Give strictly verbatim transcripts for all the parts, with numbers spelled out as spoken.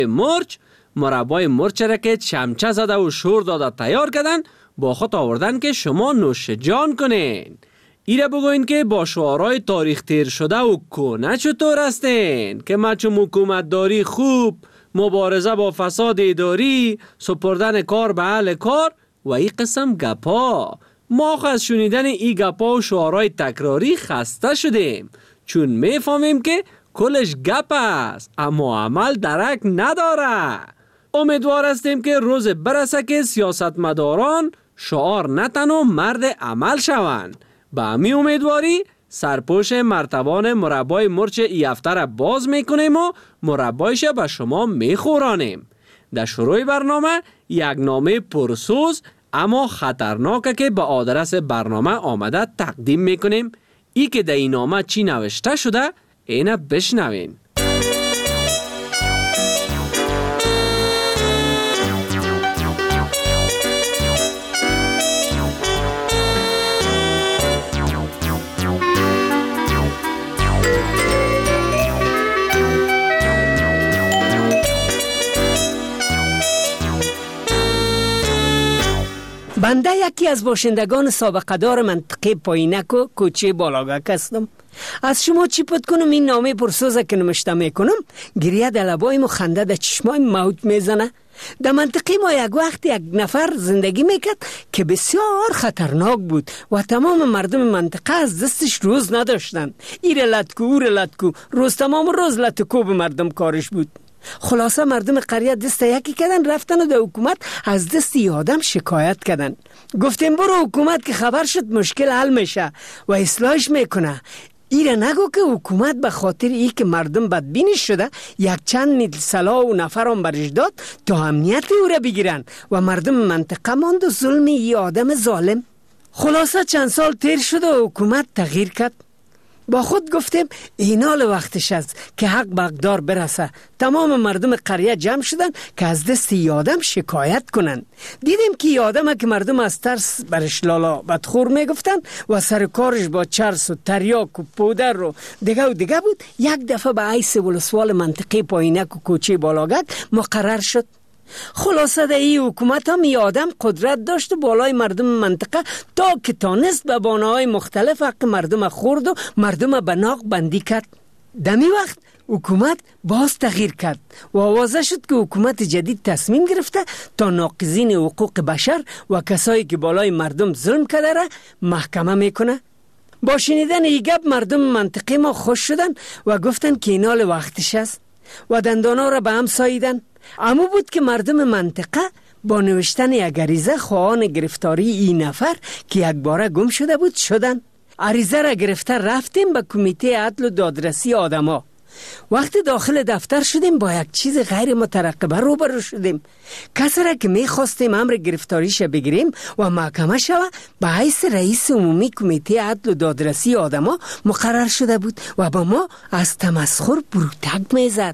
مرچ مربای مرچ را که چمچه زده و شور داده تیار کردن با خود آوردن که شما نوش جان کنین. ایره بگوین که با شعارهای تاریخ تیر شده و کهنه چطور هستین که ما چون حکومت داری خوب، مبارزه با فساد اداری، سپردن کار به اهل کار و این قسم گپا. ما از شنیدن این گپا و شعارهای تکراری خسته شدیم، چون میفهمیم که کلش گپ است اما عمل درک نداره. امیدوار هستیم که روز برسه که سیاستمداران شعار نتن و مرد عمل شوند. به امی امیدواری سرپوش مرتبان مربای مرچ ای هفته را باز میکنیم و مربایش به شما میخورانیم. در شروع برنامه یک نامه پرسوز اما خطرناکه که به آدرس برنامه آمده تقدیم میکنیم. ای که در این نامه چی نوشته شده اینه بشنوین. بنده یکی از باشندگان سابقه دار منطقه پایینک و کوچه بالاگک هستم. از شما چی پد کنم این نامه پرسوزه که نمشته میکنم گریه در لبایم و خنده در چشمای موج میزنه. در منطقه ما یک وقت یک نفر زندگی میکرد که بسیار خطرناک بود و تمام مردم منطقه از دستش روز نداشتن. ایره لطکو اوره لطکو، روز تمام روز لطکو به مردم کارش بود. خلاصه مردم قریه دست یکی کردن رفتن و در حکومت از دست ی آدم شکایت کردن. گفتیم برو حکومت که خبر شد مشکل حل میشه و اصلاحش میکنه. ایره نگو که حکومت به خاطر ای که مردم بدبینی شده یک چند نیل سلاح و نفرم برش داد تا امنیت او را بگیرن و مردم منطقه ماند و ظلم ای آدم ظالم. خلاصه چند سال تیر شده و حکومت تغییر کرد. با خود گفتیم اینال وقتش است که حق به حقدار برسه. تمام مردم قریه جمع شدن که از دست ای آدم شکایت کنن. دیدیم که ای آدم که مردم از ترس برش لالا بدخور میگفتن و سر کارش با چرس و تریاک و پودر و دیگه و دیگه بود. یک دفعه به عیس ولسوال منطقه پایینک و کوچه بالاگک مقرر شد. خلاصه در این حکومت هم ای آدم قدرت داشت و بالای مردم منطقه تا که تانست به بانه‌های مختلف حق مردم خورد و مردم به ناق بندی کرد. دمی وقت حکومت باز تغییر کرد و آوازه شد که حکومت جدید تصمیم گرفته تا ناقضین حقوق بشر و کسایی که بالای مردم ظلم کرده را محکمه میکنه. با شنیدن این گپ مردم منطقه ما خوش شدن و گفتن که اینال وقتش است و دندانا را به هم ساییدن. اما بود که مردم منطقه با نوشتن یک عریضه خواهان گرفتاری این نفر که یک باره گم شده بود شدن. عریضه را گرفته رفتیم به کمیته عدل و دادرسی آدما. وقتی داخل دفتر شدیم با یک چیز غیر مترقبه روبرو شدیم. کسی را که میخواستیم امر گرفتاریش بگیریم و محکمه شوه به حیث رئیس عمومی کمیته عدل و دادرسی آدما مقرر شده بود و با ما از تمسخر بروتک میزد.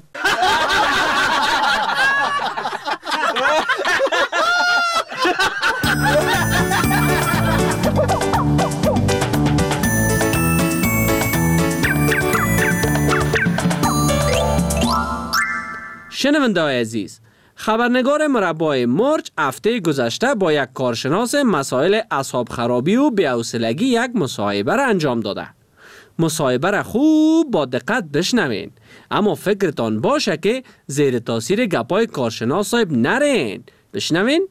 شنونده های عزیز، خبرنگار مربای مرچ هفته گذشته با یک کارشناس مسائل اعصاب خرابی و بی‌حوصلگی یک مصاحبه را انجام داده. مصاحبه را خوب با دقت بشنوین، اما فکرتان باشه که زیر تاثیر گپای کارشناس صاحب نرین. بشنوین.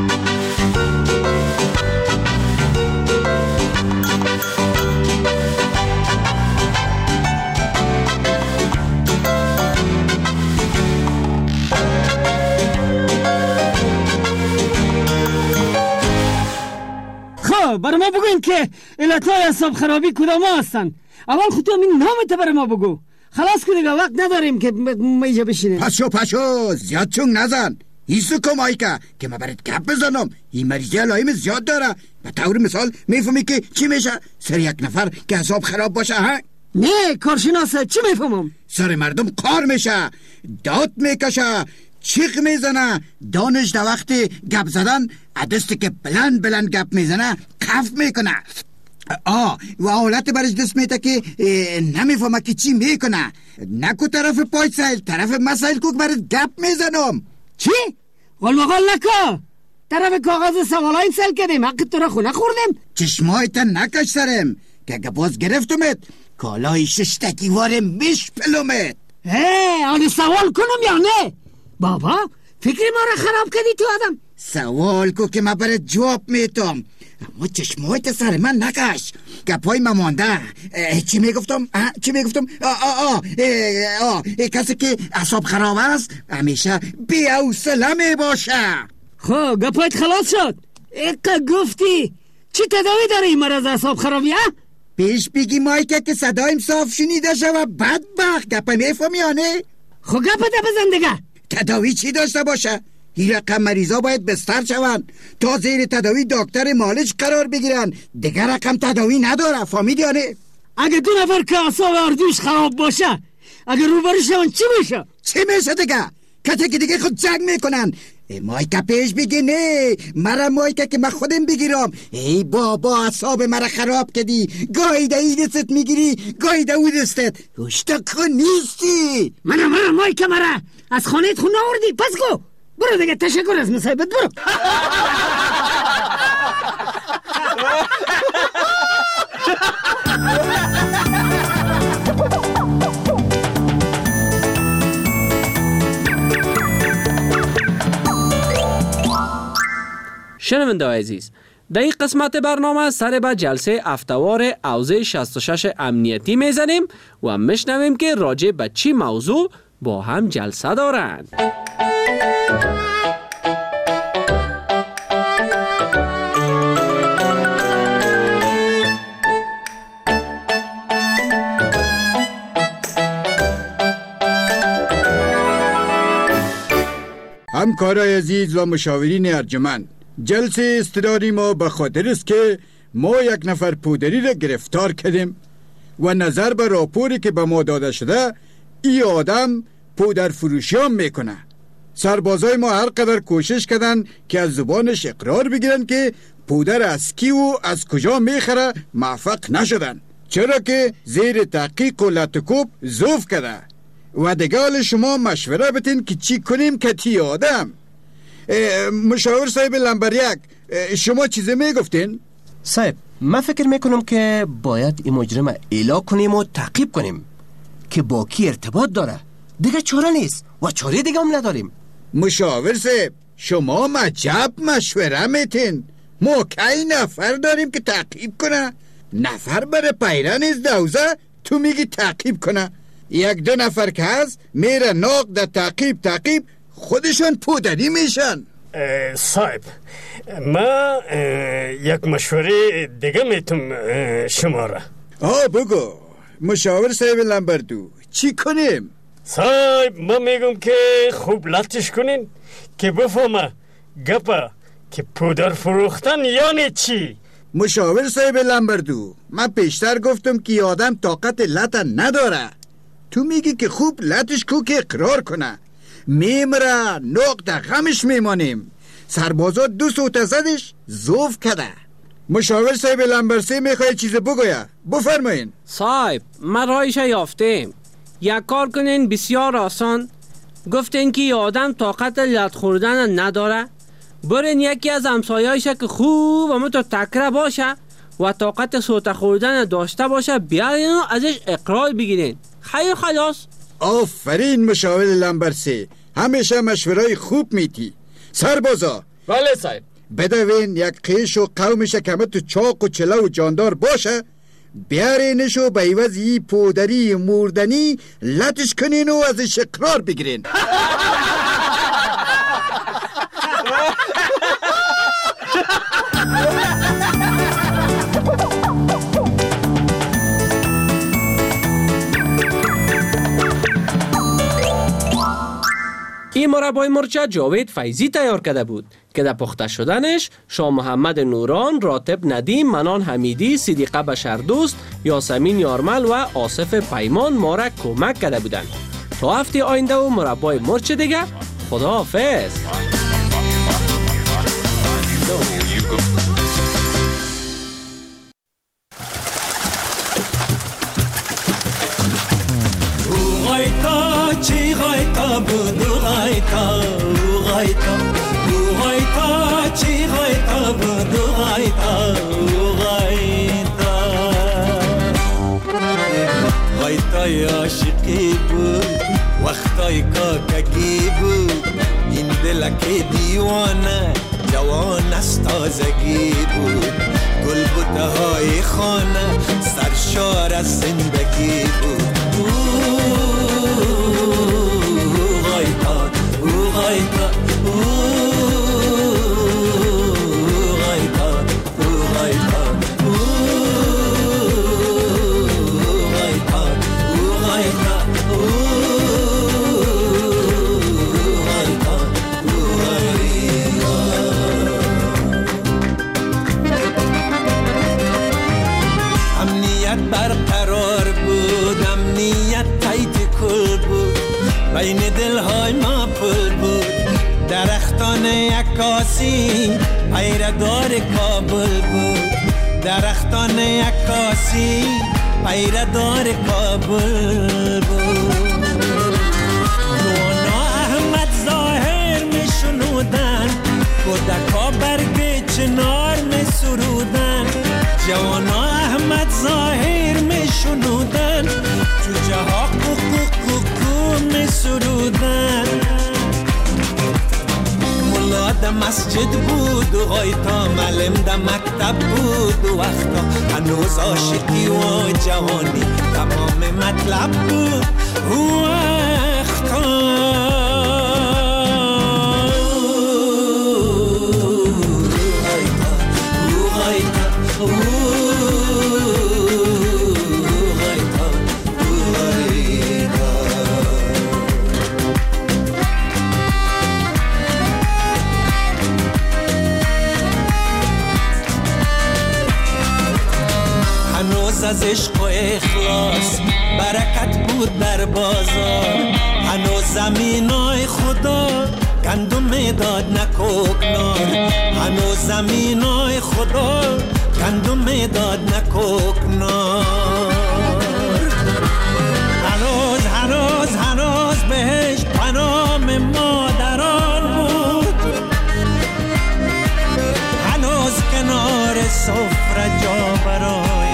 برای ما بگوین که علتهای اعصاب خرابی کدام هستن. اول خود تو این نامت برای ما بگو. خلاص که دیگه وقت نداریم که ما اینجا بشینیم. پشو پشو زیاد چونگ نزن. ایسو کم آیکا که ما برات گپ بزنم. این مریضی علائم زیاد داره. به طور مثال میفهمی که چی میشه سر یک نفر که اعصاب خراب باشه ها؟ نه کارشناسه چی میفهمم؟ سر مردم کار میشه، داد میکشه، چیق میزنه، دانش در وقت گپ زدن عدستی که بلند بلند گپ میزنه کف میکنه. آه و حالت برش دست میده که نمیفهمه که چی میکنه. نکو طرف پای سایل طرف مسائل کوک برش گپ میزنم. چی؟ غلمغال نکو. طرف کاغذ سوالای سل کردیم، حق تو را خونه خوردیم. چشمایت نکش سرم که اگه باز گرفتمت کالای ششتکی وارم میش پلومت. هی آنی سوال کنم یا نه؟ بابا فکر ما را خراب کردی تو آدم. سوال کو که ما برات جواب میتم، اما چشمایت سر من نکش. گپای ما مانده. چی میگفتم؟ چی میگفتم؟ آه آه آه آه کسی که اعصاب خراب است همیشه بی حوصله میباشه. خب گپایت خلاص شد. اقا گفتی چی تداوی داره این مرض اعصاب خرابی ها؟ پیش بگی مایکه که صدایم صاف شنیده شوه. بدبخت گپا میفهمی یا نه؟ خب گپا ده بزن دیگه. تداوی چی داشته باشه؟ این رقم مریضا باید بستر شون تا زیر تداوی دکتر مالج قرار بگیرن. دیگه رقم تداوی نداره. فهمیدی یا نه؟ اگه دو نفر که اعصاب اردوش خراب باشه اگه روبرو شون چی میشه؟ چی میشه دیگه؟ کسی که دیگه خود جنگ میکنن. مایکه پیش بگی نه. مرا مایکه که من خودم بگیرم. ای بابا اعصاب مرا خراب کردی. گاهی ده ای دستت میگیری گاهی ده او دستت. هشتاکو نیستی. مرا مرا مایکه مرا از خانهت خونه آوردی. پس گو برو دیگه. تشکر از مصاحبت. برو. شنونده عزیز، در این قسمت برنامه سر به جلسه هفته‌وار حوزه شصت و شش امنیتی میزنیم و میشنویم که راجع به چی موضوع با هم جلسه دارند. همکارای عزیز و مشاورین ارجمند، جلسه اضطراری ما به خاطر است که ما یک نفر پودری را گرفتار کردیم و نظر به راپوری که به ما داده شده ای آدم پودر فروشی هم میکنه. سربازای ما هر قدر کوشش کردن که از زبانش اقرار بگیرن که پودر از کی و از کجا میخره موفق نشدن، چرا که زیر تحقیق و لطکوب زوف کرده. و دیگه شما مشوره بتین که چی کنیم که تی آدم. مشاور صاحب لمبریک، شما چیزی میگفتین؟ صاحب من فکر میکنم که باید این مجرم اعلا کنیم و تعقیب کنیم که با کی ارتباط داره. دیگه چاره نیست و چاره دیگه هم نداریم. مشاور صاحب شما مجب مشوره میتین. ما کی نفر داریم که تعقیب کنه؟ نفر بره پیرن از دوزه تو میگی تعقیب کنه. یک دو نفر که هست میره ناق در تعقیب تعقیب خودشون پودری میشن. صاحب ما یک مشوره دیگه میتونم شما را. آه بگو مشاور صاحب لمبردو چی کنیم؟ صاحب ما میگم که خوب لطش کنین که بفهمه گپا که پودر فروختن یعنی چی. مشاور صاحب لمبردو من پیشتر گفتم که آدم طاقت لط نداره. تو میگی که خوب لطش کو که اقرار کنه. میمره نوق در غمش میمانیم. سربازا دو سوت زدش زوف کده. مشاور صاحب لمبرسی میخوای چیز بگویه بفرمایین. صاحب ما رایش یافتیم. یک کار کنین بسیار آسان. گفتین که آدم طاقت لط خوردن نداره. برین یکی از همسایه‌ایشه که خوب و تو تکره باشه و طاقت سوت خوردن داشته باشه بیارین و ازش اقرار بگیرین. خیر خلاص. آفرین مشاور لمبرسی، همیشه مشورای خوب میتی. سربازا بله صاحب بدوین یک قیش و قومش کمه تو چاق و چله و جاندار باشه، بیارینشو به عوض ی پودری موردنی لطش کنین و ازش اقرار بگیرین. این مربای مرچه جاوید فیضی تیار کرده بود که در پخته شدنش شاه محمد نوران، راتب ندیم، منان حمیدی، صدیقه بشردوست، یاسمین یارمل و آصف پیمان ما را کمک کرده بودند. تا هفته آینده و مربای مرچه دیگه، خداحافظ. چی غایتا بود و غایتا و غایتا و غایتا چی غایتا بود و غایتا و غایتا غایتای عاشقی بود وقتای کاکگی بود این دلک دیوانه جوان از تازگی بود گل بوته های خانه سرشار از زندگی بود غایتا او غایتا او غایتا او غایتا او غایتا او غایتا برقرار بود امنیت تایت کل بود بین دلهای ما پل بود درختان عکاسی پیردار کابل بود درختان عکاسی پیردار کابل بود نوانا احمد ظاهر می شنودن کودکا برگ چنار می سرودن جوانا احمد ظاهر می شنودن جوجه ها کوکو کوکو می سرودن ملا ده مسجد بود و غایتا معلم ده مکتب بود و وقتا هنوز عاشقی و جوانی تمام مطلب بود و وقتا از عشق و اخلاص برکت بود در بازار هنوز زمینای خدا گندم داد نکوکنار هنوز زمینای خدا گندم داد نکوکنار هنوز هنوز هنوز بهش پنام مادران بود هنوز کنار سفره جا برای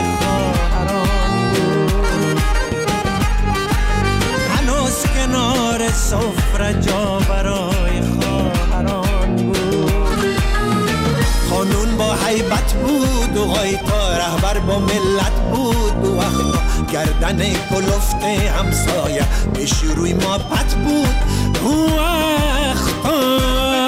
کنار سفره جا برای خواهران بود قانون با حیبت بود و غایتا رهبر با ملت بود و وقتا گردن کلفت همسایه پیش روی ما پت بود و وقتا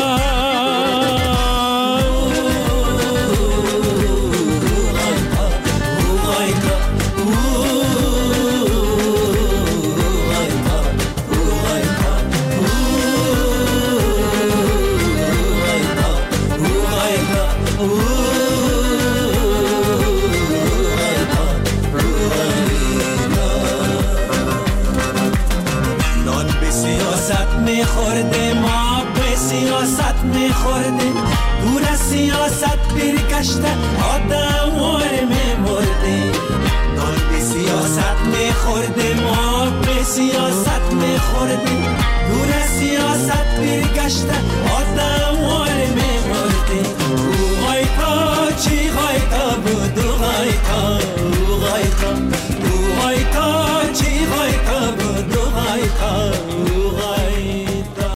میخورده ما به سیاست میخورده دور از سیاست برگشته آدم واره میمرده نان به سیاست میخورده ما به سیاست میخورده دور از سیاست برگشته آدم واره میمرده